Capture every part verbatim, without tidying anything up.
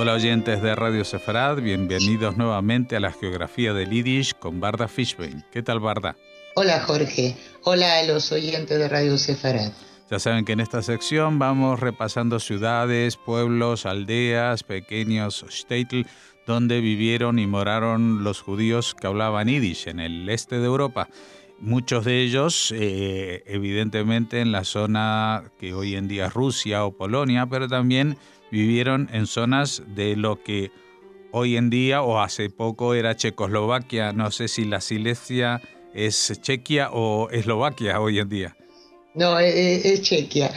Hola oyentes de Radio Sefarad, bienvenidos nuevamente a la geografía del Yiddish con Barda Fishbein. ¿Qué tal, Barda? Hola, Jorge. Hola a los oyentes de Radio Sefarad. Ya saben que en esta sección vamos repasando ciudades, pueblos, aldeas, pequeños shtetl, donde vivieron y moraron los judíos que hablaban Yiddish en el este de Europa. Muchos de ellos, eh, evidentemente, en la zona que hoy en día es Rusia o Polonia, pero también vivieron en zonas de lo que hoy en día o hace poco era Checoslovaquia. No sé si la Silesia es Chequia o Eslovaquia hoy en día. No, es, es Chequia.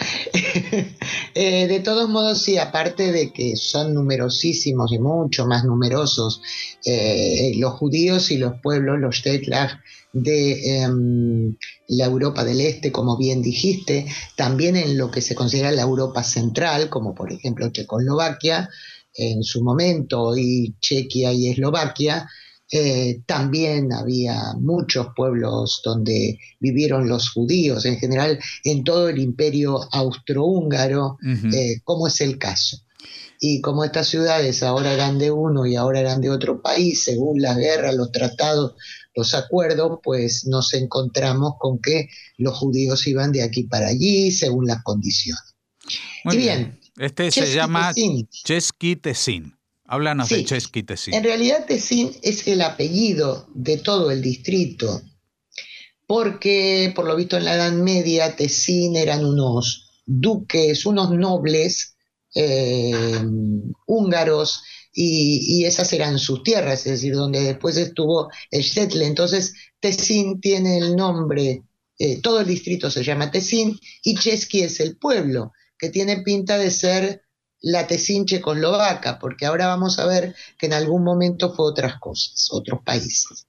eh, de todos modos, sí, aparte de que son numerosísimos y mucho más numerosos eh, los judíos y los pueblos, los shtetl de eh, la Europa del Este, como bien dijiste, también en lo que se considera la Europa Central, como por ejemplo Checoslovaquia, en su momento, y Chequia y Eslovaquia. Eh, también había muchos pueblos donde vivieron los judíos, en general en todo el imperio austrohúngaro, uh-huh. eh, como es el caso. Y como estas ciudades ahora eran de uno y ahora eran de otro país, según las guerras, los tratados, los acuerdos, pues nos encontramos con que los judíos iban de aquí para allí según las condiciones. Muy y bien, bien este se llama Chesky Tessin. Háblanos sí, de Chesky Tessin. En realidad Tessin es el apellido de todo el distrito, porque por lo visto en la Edad Media Tessin eran unos duques, unos nobles eh, húngaros, y, y esas eran sus tierras, es decir, donde después estuvo el shtetl. Entonces Tessin tiene el nombre, eh, todo el distrito se llama Tessin, y Chesky es el pueblo, que tiene pinta de ser la Tessin checoslovaca, porque ahora vamos a ver que en algún momento fue otras cosas, otros países.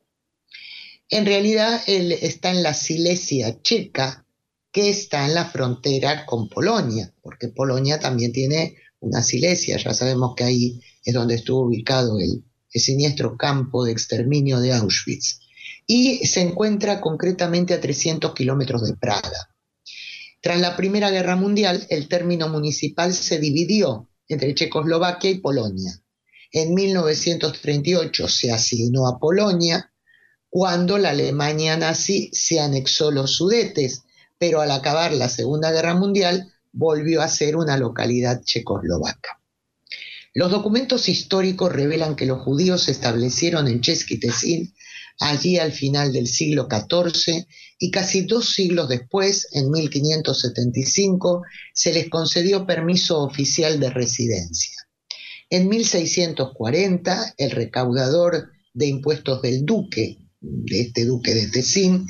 En realidad él está en la Silesia checa, que está en la frontera con Polonia, porque Polonia también tiene una Silesia. Ya sabemos que ahí es donde estuvo ubicado el, el siniestro campo de exterminio de Auschwitz. Y se encuentra concretamente a trescientos kilómetros de Praga. Tras la Primera Guerra Mundial, el término municipal se dividió entre Checoslovaquia y Polonia. En mil novecientos treinta y ocho se asignó a Polonia, cuando la Alemania nazi se anexó los Sudetes, pero al acabar la Segunda Guerra Mundial volvió a ser una localidad checoslovaca. Los documentos históricos revelan que los judíos se establecieron en Chesky Tessin allí al final del siglo catorce, y casi dos siglos después, en mil quinientos setenta y cinco, se les concedió permiso oficial de residencia. En mil seiscientos cuarenta, el recaudador de impuestos del duque, de este duque de Tessin,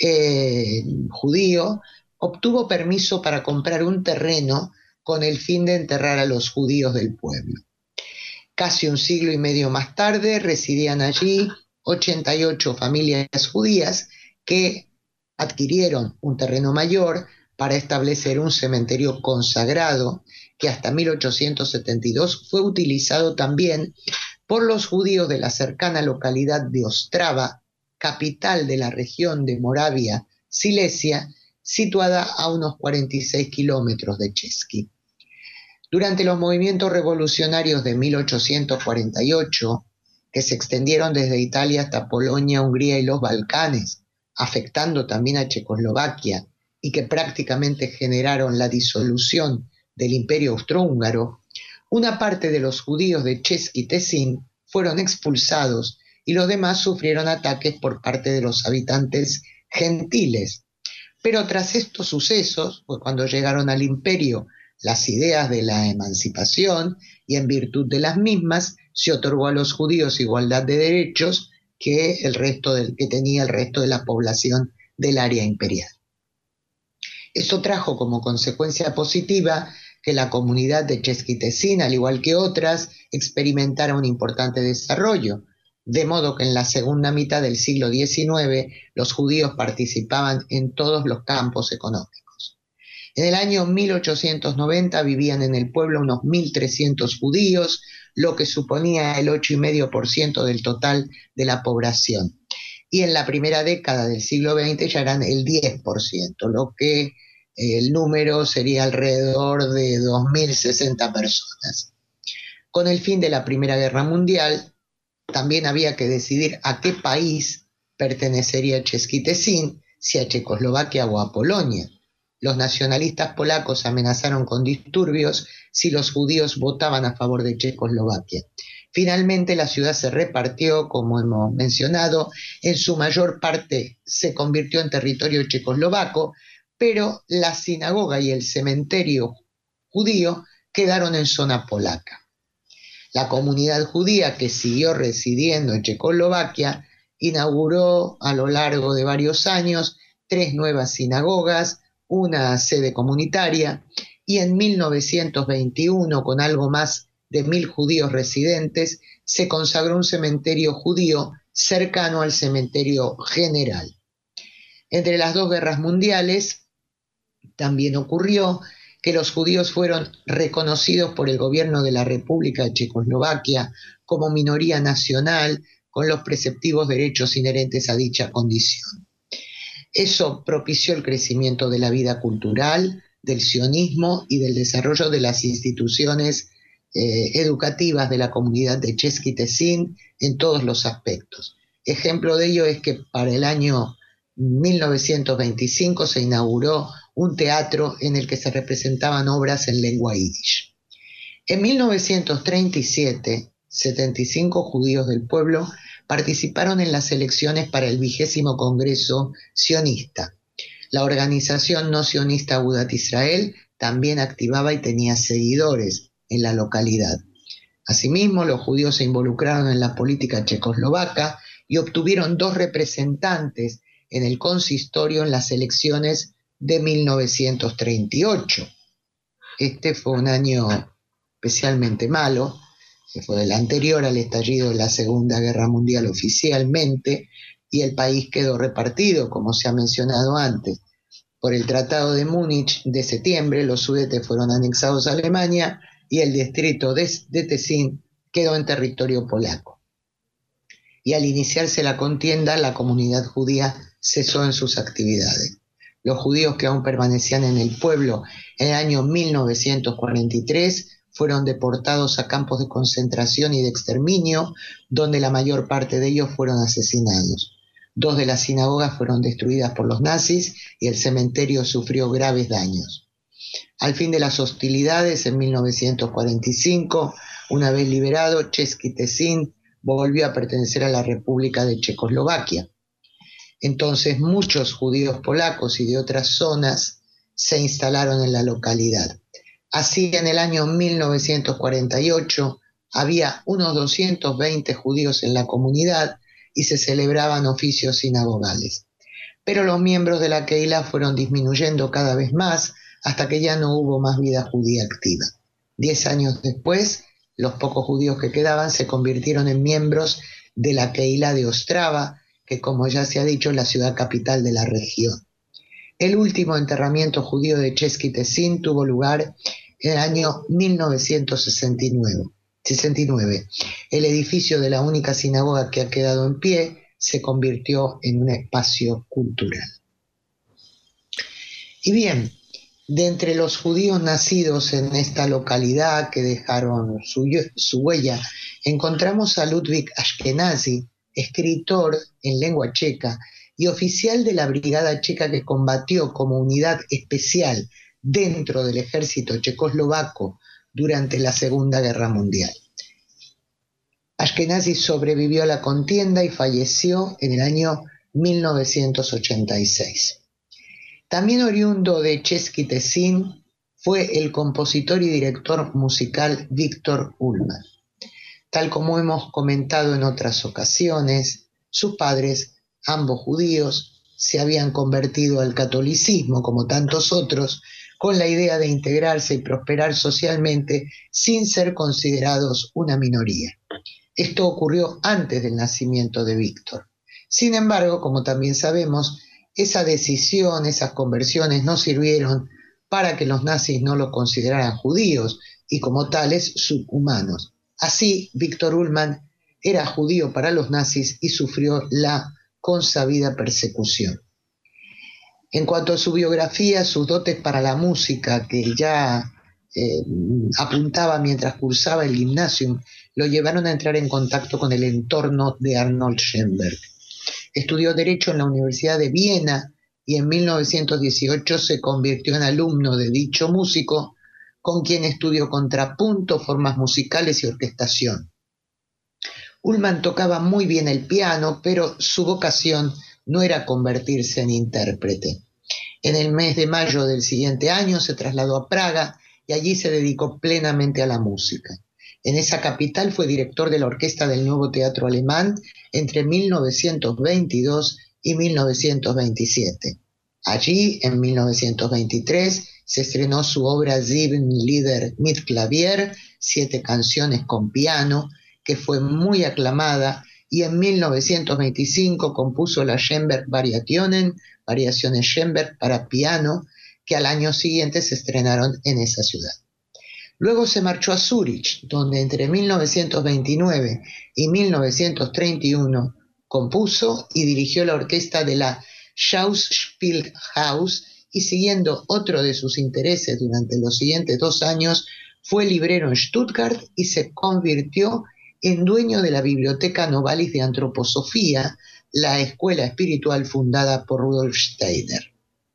eh, judío, obtuvo permiso para comprar un terreno con el fin de enterrar a los judíos del pueblo. Casi un siglo y medio más tarde residían allí ochenta y ocho familias judías que adquirieron un terreno mayor para establecer un cementerio consagrado que hasta mil ochocientos setenta y dos fue utilizado también por los judíos de la cercana localidad de Ostrava, capital de la región de Moravia, Silesia, situada a unos cuarenta y seis kilómetros de Chesky. Durante los movimientos revolucionarios de mil ochocientos cuarenta y ocho, que se extendieron desde Italia hasta Polonia, Hungría y los Balcanes, afectando también a Checoslovaquia, y que prácticamente generaron la disolución del Imperio Austrohúngaro, una parte de los judíos de Chesky Tessin fueron expulsados y los demás sufrieron ataques por parte de los habitantes gentiles. Pero tras estos sucesos, pues cuando llegaron al imperio las ideas de la emancipación, y en virtud de las mismas se otorgó a los judíos igualdad de derechos que el resto del, que tenía el resto de la población del área imperial. Esto trajo como consecuencia positiva que la comunidad de Chesky Tessin, al igual que otras, experimentara un importante desarrollo, de modo que en la segunda mitad del siglo diecinueve los judíos participaban en todos los campos económicos. En el año mil ochocientos noventa vivían en el pueblo unos mil trescientos judíos, lo que suponía el ocho coma cinco por ciento del total de la población. Y en la primera década del siglo veinte ya eran el diez por ciento, lo que eh, el número sería alrededor de dos mil sesenta personas. Con el fin de la Primera Guerra Mundial, también había que decidir a qué país pertenecería Cheskitesín, si a Checoslovaquia o a Polonia. Los nacionalistas polacos amenazaron con disturbios si los judíos votaban a favor de Checoslovaquia. Finalmente la ciudad se repartió, como hemos mencionado, en su mayor parte se convirtió en territorio checoslovaco, pero la sinagoga y el cementerio judío quedaron en zona polaca. La comunidad judía que siguió residiendo en Checoslovaquia inauguró a lo largo de varios años tres nuevas sinagogas, una sede comunitaria, y en mil novecientos veintiuno, con algo más de mil judíos residentes, se consagró un cementerio judío cercano al cementerio general. Entre las dos guerras mundiales también ocurrió que los judíos fueron reconocidos por el gobierno de la República de Checoslovaquia como minoría nacional, con los preceptivos derechos inherentes a dicha condición. Eso propició el crecimiento de la vida cultural, del sionismo y del desarrollo de las instituciones eh, educativas de la comunidad de Cheskitesín en todos los aspectos. Ejemplo de ello es que para el año mil novecientos veinticinco se inauguró un teatro en el que se representaban obras en lengua yiddish. En mil novecientos treinta y siete, setenta y cinco judíos del pueblo participaron en las elecciones para el vigésimo Congreso Sionista. La organización no sionista Agudat Israel también activaba y tenía seguidores en la localidad. Asimismo, los judíos se involucraron en la política checoslovaca y obtuvieron dos representantes en el consistorio en las elecciones de mil novecientos treinta y ocho. Este fue un año especialmente malo, que fue el anterior al estallido de la Segunda Guerra Mundial oficialmente, y el país quedó repartido, como se ha mencionado antes. Por el Tratado de Múnich de septiembre, los Sudetes fueron anexados a Alemania y el distrito de, de Tessin quedó en territorio polaco. Y al iniciarse la contienda, la comunidad judía cesó en sus actividades. Los judíos que aún permanecían en el pueblo en el año mil novecientos cuarenta y tres fueron deportados a campos de concentración y de exterminio, donde la mayor parte de ellos fueron asesinados. Dos de las sinagogas fueron destruidas por los nazis y el cementerio sufrió graves daños. Al fin de las hostilidades, en mil novecientos cuarenta y cinco, una vez liberado, Cheskitesín volvió a pertenecer a la República de Checoslovaquia. Entonces muchos judíos polacos y de otras zonas se instalaron en la localidad. Así, en el año mil novecientos cuarenta y ocho había unos doscientos veinte judíos en la comunidad y se celebraban oficios sinagogales. Pero los miembros de la Keilah fueron disminuyendo cada vez más hasta que ya no hubo más vida judía activa. Diez años después, los pocos judíos que quedaban se convirtieron en miembros de la Keilah de Ostrava, que, como ya se ha dicho, es la ciudad capital de la región. El último enterramiento judío de Cheskitesín tuvo lugar en el año mil novecientos sesenta y nueve. El edificio de la única sinagoga que ha quedado en pie se convirtió en un espacio cultural. Y bien, de entre los judíos nacidos en esta localidad que dejaron su, su huella, encontramos a Ludwig Ashkenazi, escritor en lengua checa y oficial de la brigada checa que combatió como unidad especial dentro del ejército checoslovaco durante la Segunda Guerra Mundial. Ashkenazi sobrevivió a la contienda y falleció en el año mil novecientos ochenta y seis. También oriundo de Cheskitesín fue el compositor y director musical Viktor Ullmann. Tal como hemos comentado en otras ocasiones, sus padres, ambos judíos, se habían convertido al catolicismo, como tantos otros, con la idea de integrarse y prosperar socialmente sin ser considerados una minoría. Esto ocurrió antes del nacimiento de Víctor. Sin embargo, como también sabemos, esa decisión, esas conversiones no sirvieron para que los nazis no los consideraran judíos y como tales subhumanos. Así, Viktor Ullmann era judío para los nazis y sufrió la consabida persecución. En cuanto a su biografía, sus dotes para la música, que ya eh, apuntaba mientras cursaba el gymnasium, lo llevaron a entrar en contacto con el entorno de Arnold Schoenberg. Estudió Derecho en la Universidad de Viena y en mil novecientos dieciocho se convirtió en alumno de dicho músico, con quien estudió contrapunto, formas musicales y orquestación. Ullmann tocaba muy bien el piano, pero su vocación no era convertirse en intérprete. En el mes de mayo del siguiente año se trasladó a Praga y allí se dedicó plenamente a la música. En esa capital fue director de la Orquesta del Nuevo Teatro Alemán entre mil novecientos veintidós y mil novecientos veintisiete. Allí, en mil novecientos veintitrés, se estrenó su obra Sieben Lieder mit Klavier, siete canciones con piano, que fue muy aclamada, y en mil novecientos veinticinco compuso las Schoenberg Variationen, variaciones Schoenberg para piano, que al año siguiente se estrenaron en esa ciudad. Luego se marchó a Zúrich, donde entre mil novecientos veintinueve y mil novecientos treinta y uno compuso y dirigió la orquesta de la Schauspielhaus, y siguiendo otro de sus intereses durante los siguientes dos años, fue librero en Stuttgart y se convirtió en dueño de la Biblioteca Novalis de Antroposofía, la escuela espiritual fundada por Rudolf Steiner.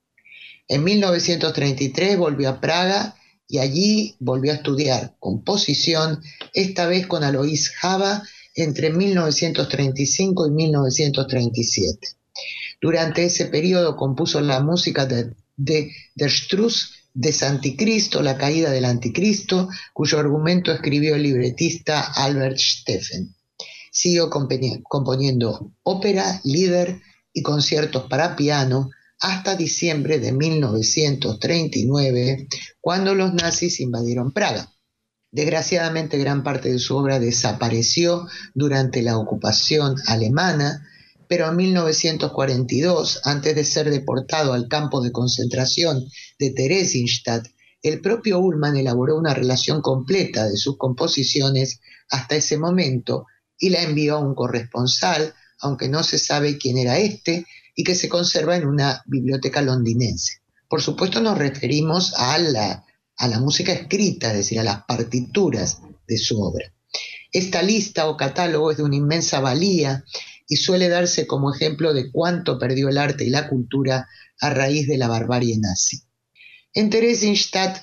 En mil novecientos treinta y tres volvió a Praga y allí volvió a estudiar composición, esta vez con Alois Haba, entre mil novecientos treinta y cinco y mil novecientos treinta y siete. Durante ese periodo compuso la música de, de Der Struss des Anticristo, La caída del Anticristo, cuyo argumento escribió el libretista Albert Steffen. Siguió componiendo ópera, lieder y conciertos para piano hasta diciembre de mil novecientos treinta y nueve, cuando los nazis invadieron Praga. Desgraciadamente, gran parte de su obra desapareció durante la ocupación alemana, pero en mil novecientos cuarenta y dos, antes de ser deportado al campo de concentración de Theresienstadt, el propio Ullmann elaboró una relación completa de sus composiciones hasta ese momento y la envió a un corresponsal, aunque no se sabe quién era este, y que se conserva en una biblioteca londinense. Por supuesto nos referimos a la, a la música escrita, es decir, a las partituras de su obra. Esta lista o catálogo es de una inmensa valía y suele darse como ejemplo de cuánto perdió el arte y la cultura a raíz de la barbarie nazi. En Theresienstadt,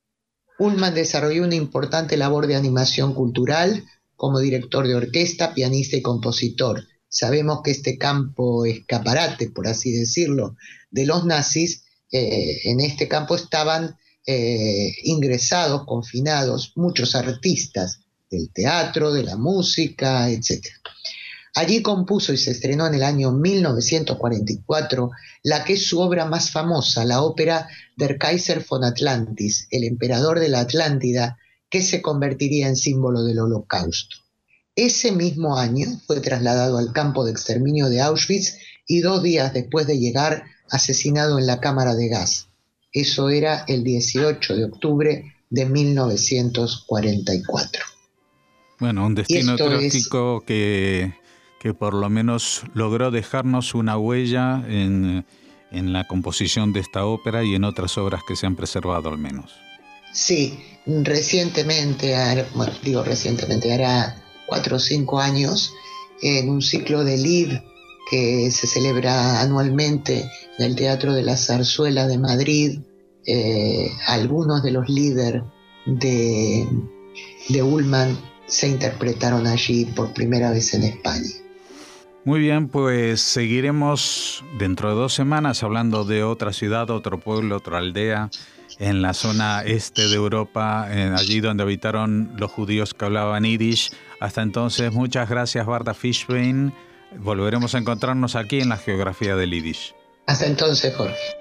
Ullmann desarrolló una importante labor de animación cultural como director de orquesta, pianista y compositor. Sabemos que este campo escaparate, por así decirlo, de los nazis, eh, en este campo estaban eh, ingresados, confinados, muchos artistas del teatro, de la música, etcétera. Allí compuso y se estrenó en el año mil novecientos cuarenta y cuatro la que es su obra más famosa, la ópera Der Kaiser von Atlantis, el emperador de la Atlántida, que se convertiría en símbolo del Holocausto. Ese mismo año fue trasladado al campo de exterminio de Auschwitz y dos días después de llegar, asesinado en la cámara de gas. Eso era el dieciocho de octubre de mil novecientos cuarenta y cuatro. Bueno, un destino trágico es... que... que por lo menos logró dejarnos una huella en, en la composición de esta ópera y en otras obras que se han preservado al menos. Sí, recientemente, bueno, digo recientemente, hará cuatro o cinco años, en un ciclo de Lied que se celebra anualmente en el Teatro de la Zarzuela de Madrid, eh, algunos de los líderes de, de Ullmann se interpretaron allí por primera vez en España. Muy bien, pues seguiremos dentro de dos semanas hablando de otra ciudad, otro pueblo, otra aldea en la zona este de Europa, en allí donde habitaron los judíos que hablaban yiddish. Hasta entonces, muchas gracias, Barda Fishbein. Volveremos a encontrarnos aquí en la Geografía del Yiddish. Hasta entonces, Jorge.